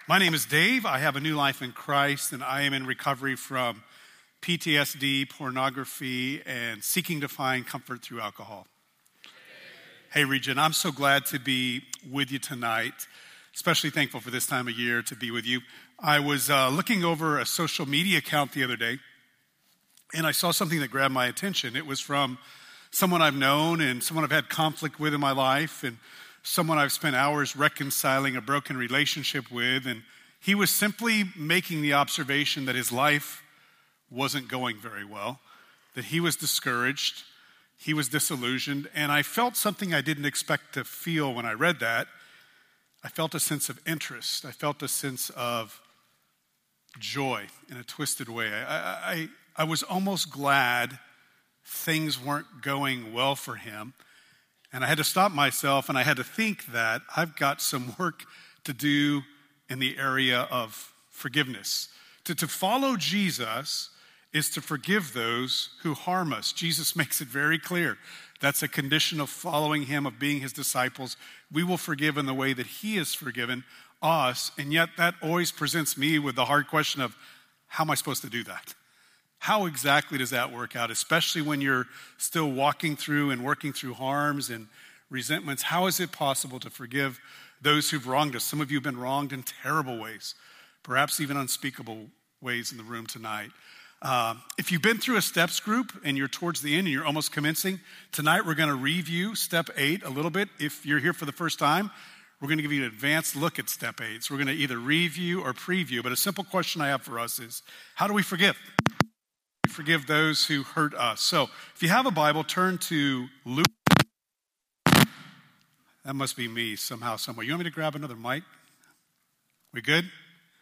My name is Dave. I have a new life in Christ, and I am in recovery from PTSD, pornography, and seeking to find comfort through alcohol. Hey, Region, I'm so glad to be with you tonight, especially thankful for this time of year to be with you. I was looking over a social media account the other day, and I saw something that grabbed my attention. It was from someone I've known and someone I've had conflict with in my life, and someone I've spent hours reconciling a broken relationship with, and he was simply making the observation that his life wasn't going very well, that he was discouraged, he was disillusioned, and I felt something I didn't expect to feel when I read that. I felt a sense of interest. I felt a sense of joy in a twisted way. I was almost glad things weren't going well for him. And I had to stop myself, and I had to think that I've got some work to do in the area of forgiveness. To follow Jesus is to forgive those who harm us. Jesus makes it very clear. That's a condition of following him, of being his disciples. We will forgive in the way that he has forgiven us, and yet that always presents me with the hard question of, how am I supposed to do that? How exactly does that work out, especially when you're still walking through and working through harms and resentments? How is it possible to forgive those who've wronged us? Some of you have been wronged in terrible ways, perhaps even unspeakable ways in the room tonight. If you've been through a steps group and you're towards the end and you're almost commencing, tonight we're going to review step 8 a little bit. If you're here for the first time, we're going to give you an advanced look at step 8. So we're going to either review or preview, but a simple question I have for us is, how do we forgive? Forgive those who hurt us. So if you have a Bible, turn to Luke. That must be me somehow, somewhere. You want me to grab another mic? We good?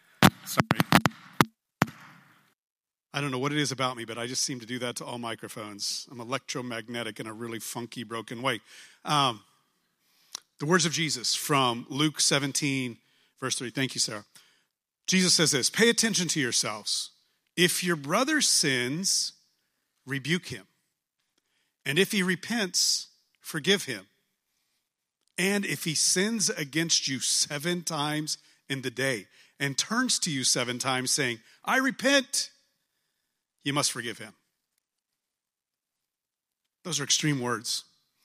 Sorry. I don't know what it is about me, but I just seem to do that to all microphones. I'm electromagnetic in a really funky, broken way. The words of Jesus from Luke 17, verse 3. Thank you, Sarah. Jesus says this, "Pay attention to yourselves. If your brother sins, rebuke him. And if he repents, forgive him. And if he sins against you 7 times in the day and turns to you 7 times saying, 'I repent,' you must forgive him." Those are extreme words.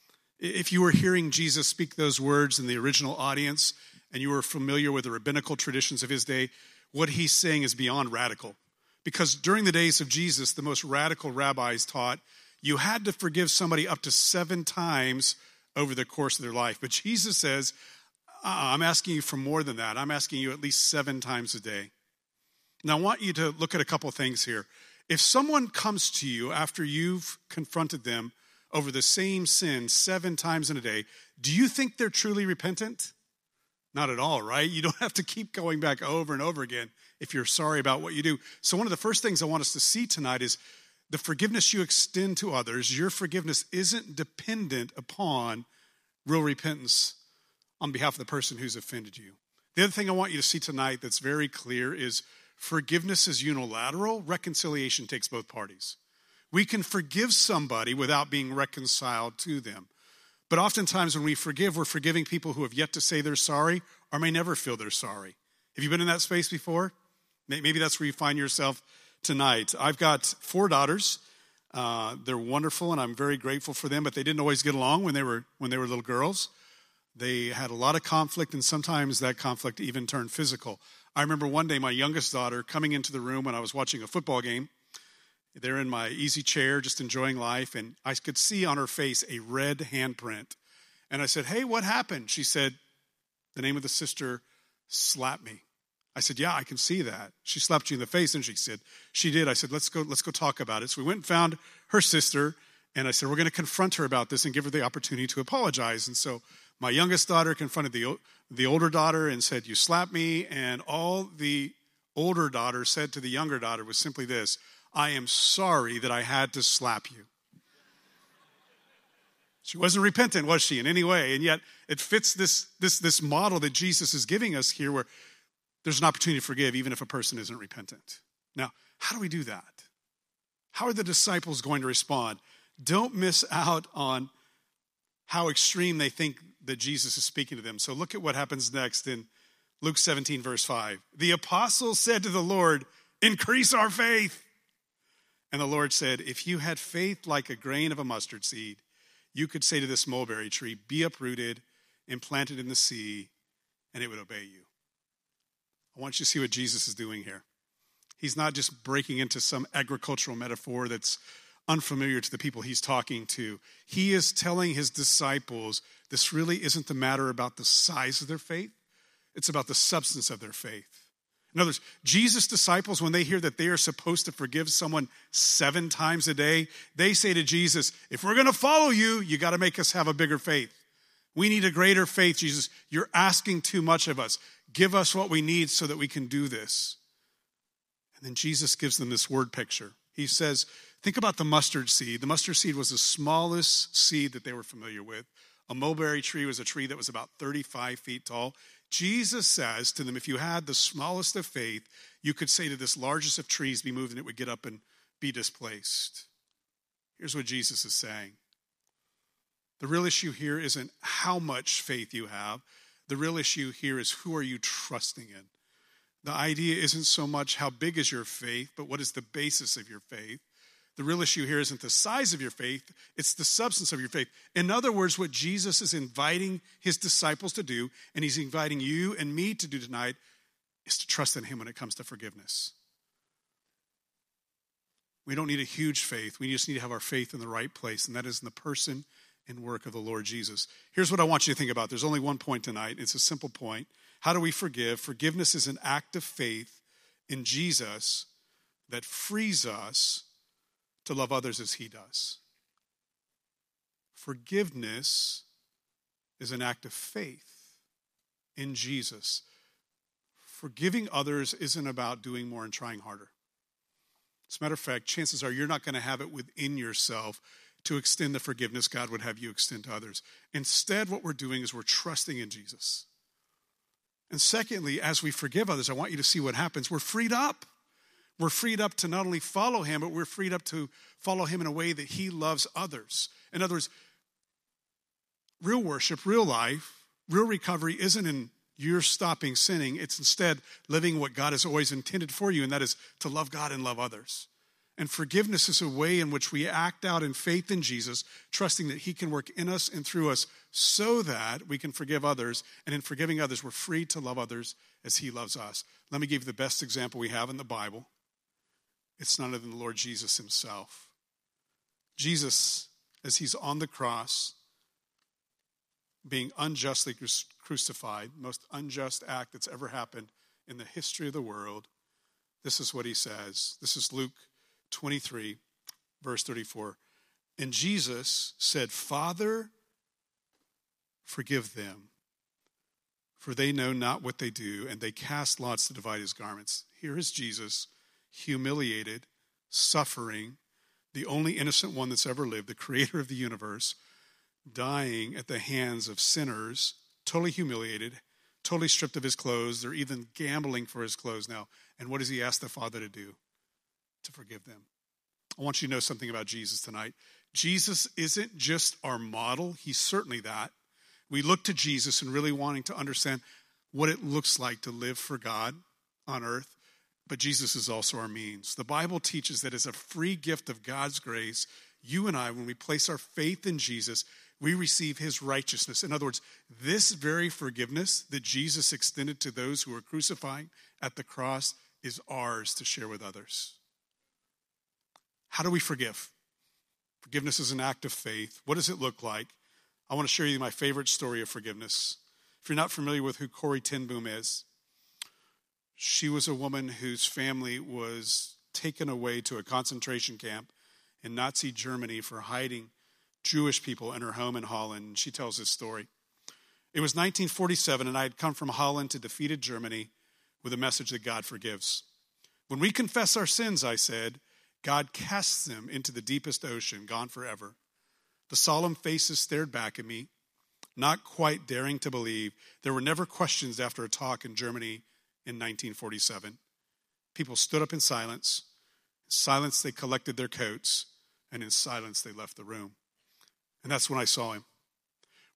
If you were hearing Jesus speak those words in the original audience and you were familiar with the rabbinical traditions of his day, what he's saying is beyond radical. Because during the days of Jesus, the most radical rabbis taught you had to forgive somebody up to 7 times over the course of their life. But Jesus says, I'm asking you for more than that. I'm asking you at least 7 times a day. Now, I want you to look at a couple things here. If someone comes to you after you've confronted them over the same sin 7 times in a day, do you think they're truly repentant? Not at all, right? You don't have to keep going back over and over again if you're sorry about what you do. So one of the first things I want us to see tonight is the forgiveness you extend to others, your forgiveness isn't dependent upon real repentance on behalf of the person who's offended you. The other thing I want you to see tonight that's very clear is forgiveness is unilateral. Reconciliation takes both parties. We can forgive somebody without being reconciled to them. But oftentimes when we forgive, we're forgiving people who have yet to say they're sorry or may never feel they're sorry. Have you been in that space before? Maybe that's where you find yourself tonight. I've got 4 daughters. They're wonderful, and I'm very grateful for them, but they didn't always get along when they were little girls. They had a lot of conflict, and sometimes that conflict even turned physical. I remember one day my youngest daughter coming into the room when I was watching a football game. They're in my easy chair, just enjoying life, and I could see on her face a red handprint. And I said, "Hey, what happened?" She said, "The name of the sister slapped me." I said, "Yeah, I can see that. She slapped you in the face." And she said, "She did." I said, let's go talk about it. So we went and found her sister, and I said, we're going to confront her about this and give her the opportunity to apologize. And so my youngest daughter confronted the older daughter and said, "You slapped me." And all the older daughter said to the younger daughter was simply this, "I am sorry that I had to slap you." She wasn't repentant, was she, in any way? And yet it fits this model that Jesus is giving us here where there's an opportunity to forgive even if a person isn't repentant. Now, how do we do that? How are the disciples going to respond? Don't miss out on how extreme they think that Jesus is speaking to them. So look at what happens next in Luke 17, verse 5. The apostles said to the Lord, increase our faith. And the Lord said, if you had faith like a grain of a mustard seed, you could say to this mulberry tree, be uprooted and planted in the sea, and it would obey you. I want you to see what Jesus is doing here. He's not just breaking into some agricultural metaphor that's unfamiliar to the people he's talking to. He is telling his disciples this really isn't the matter about the size of their faith. It's about the substance of their faith. In other words, Jesus' disciples, when they hear that they are supposed to forgive someone 7 times a day, they say to Jesus, if we're going to follow you, you got to make us have a bigger faith. We need a greater faith, Jesus. You're asking too much of us. Give us what we need so that we can do this. And then Jesus gives them this word picture. He says, think about the mustard seed. The mustard seed was the smallest seed that they were familiar with. A mulberry tree was a tree that was about 35 feet tall. Jesus says to them, if you had the smallest of faith, you could say to this largest of trees, be moved, and it would get up and be displaced. Here's what Jesus is saying. The real issue here isn't how much faith you have. The real issue here is who are you trusting in? The idea isn't so much how big is your faith, but what is the basis of your faith? The real issue here isn't the size of your faith, it's the substance of your faith. In other words, what Jesus is inviting his disciples to do, and he's inviting you and me to do tonight, is to trust in him when it comes to forgiveness. We don't need a huge faith. We just need to have our faith in the right place, and that is in the person and work of the Lord Jesus. Here's what I want you to think about. There's only one point tonight. It's a simple point. How do we forgive? Forgiveness is an act of faith in Jesus that frees us to love others as he does. Forgiveness is an act of faith in Jesus. Forgiving others isn't about doing more and trying harder. As a matter of fact, chances are you're not going to have it within yourself to extend the forgiveness God would have you extend to others. Instead, what we're doing is we're trusting in Jesus. And secondly, as we forgive others, I want you to see what happens. We're freed up. We're freed up to not only follow him, but we're freed up to follow him in a way that he loves others. In other words, real worship, real life, real recovery isn't in you're stopping sinning. It's instead living what God has always intended for you, and that is to love God and love others. And forgiveness is a way in which we act out in faith in Jesus, trusting that he can work in us and through us so that we can forgive others. And in forgiving others, we're free to love others as he loves us. Let me give you the best example we have in the Bible. It's none other than the Lord Jesus himself. Jesus, as he's on the cross, being unjustly crucified, most unjust act that's ever happened in the history of the world, this is what he says. This is Luke 23, verse 34. And Jesus said, Father, forgive them, for they know not what they do. And they cast lots to divide his garments. Here is Jesus, humiliated, suffering, the only innocent one that's ever lived, the creator of the universe, dying at the hands of sinners, totally humiliated, totally stripped of his clothes. They're even gambling for his clothes now. And what does he ask the Father to do? To forgive them. I want you to know something about Jesus tonight. Jesus isn't just our model. He's certainly that. We look to Jesus and really wanting to understand what it looks like to live for God on earth. But Jesus is also our means. The Bible teaches that as a free gift of God's grace, you and I, when we place our faith in Jesus, we receive his righteousness. In other words, this very forgiveness that Jesus extended to those who were crucifying at the cross is ours to share with others. How do we forgive? Forgiveness is an act of faith. What does it look like? I want to share you my favorite story of forgiveness. If you're not familiar with who Corrie ten Boom is, she was a woman whose family was taken away to a concentration camp in Nazi Germany for hiding Jewish people in her home in Holland. She tells this story. It was 1947, and I had come from Holland to defeated Germany with a message that God forgives. When we confess our sins, I said, God casts them into the deepest ocean, gone forever. The solemn faces stared back at me, not quite daring to believe. There were never questions after a talk in Germany in 1947. People stood up in silence. In silence, they collected their coats, and in silence, they left the room. And that's when I saw him.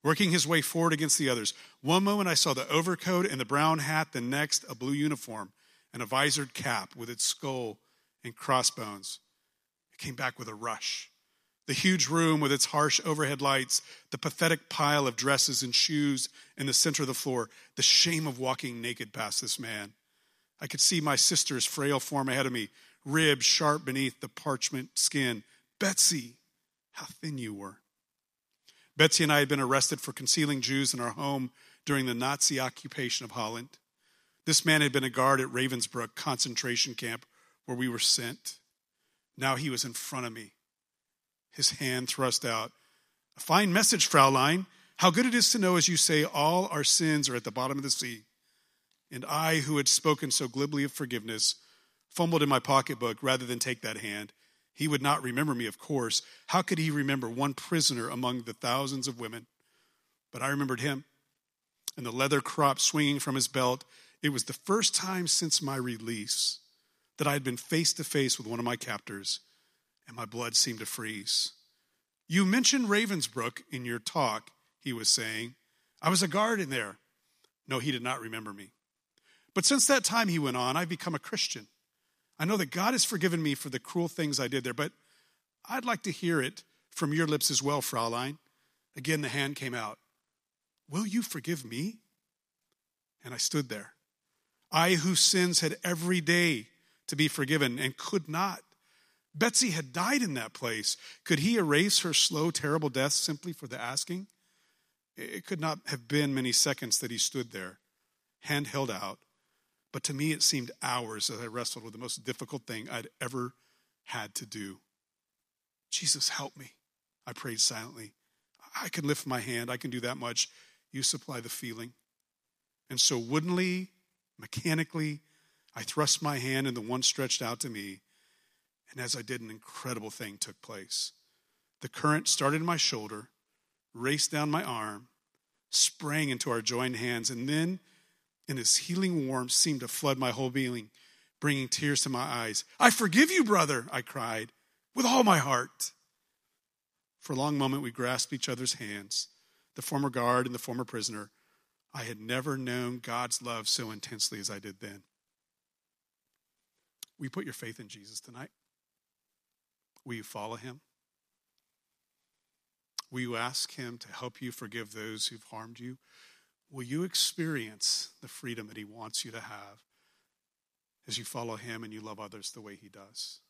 working his way forward against the others. One moment I saw the overcoat and the brown hat, the next a blue uniform and a visored cap with its skull and crossbones. It came back with a rush. The huge room with its harsh overhead lights, the pathetic pile of dresses and shoes in the center of the floor, the shame of walking naked past this man. I could see my sister's frail form ahead of me, ribs sharp beneath the parchment skin. Betsy, how thin you were. Betsy and I had been arrested for concealing Jews in our home during the Nazi occupation of Holland. This man had been a guard at Ravensbrück concentration camp where we were sent. Now he was in front of me, his hand thrust out. A fine message, Fraulein. How good it is to know, as you say, all our sins are at the bottom of the sea. And I, who had spoken so glibly of forgiveness, fumbled in my pocketbook rather than take that hand. He would not remember me, of course. How could he remember one prisoner among the thousands of women? But I remembered him, and the leather crop swinging from his belt. It was the first time since my release that I had been face to face with one of my captors, and my blood seemed to freeze. You mentioned Ravensbrück in your talk, he was saying. I was a guard in there. No, he did not remember me. But since that time, he went on, I've become a Christian. I know that God has forgiven me for the cruel things I did there, but I'd like to hear it from your lips as well, Fraulein. Again, the hand came out. Will you forgive me? And I stood there. I, whose sins had every day to be forgiven and could not. Betsy had died in that place. Could he erase her slow, terrible death simply for the asking? It could not have been many seconds that he stood there, hand held out. But to me, it seemed hours as I wrestled with the most difficult thing I'd ever had to do. Jesus, help me, I prayed silently. I can lift my hand. I can do that much. You supply the feeling. And so woodenly, mechanically, I thrust my hand in the one stretched out to me. And as I did, an incredible thing took place. The current started in my shoulder, raced down my arm, sprang into our joined hands, and then in its healing warmth seemed to flood my whole being, bringing tears to my eyes. I forgive you, brother, I cried, with all my heart. For a long moment, we grasped each other's hands, the former guard and the former prisoner. I had never known God's love so intensely as I did then. Will you put your faith in Jesus tonight? Will you follow him? Will you ask him to help you forgive those who've harmed you? Will you experience the freedom that he wants you to have as you follow him and you love others the way he does?